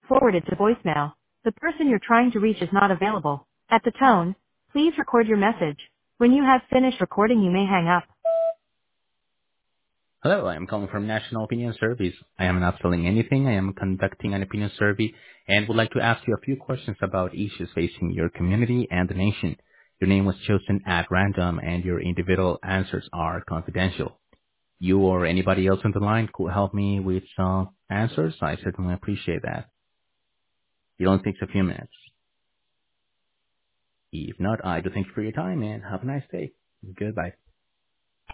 forwarded to voicemail. The person you're trying to reach is not available. At the tone, please record your message. When you have finished recording, you may hang up. Hello, I am calling from National Opinion Service. I am not selling anything. I am conducting an opinion survey and would like to ask you a few questions about issues facing your community and the nation. Your name was chosen at random and your individual answers are confidential. You or anybody else on the line could help me with some answers. I certainly appreciate that. It only takes a few minutes. If not, I do thank you for your time and have a nice day. Goodbye.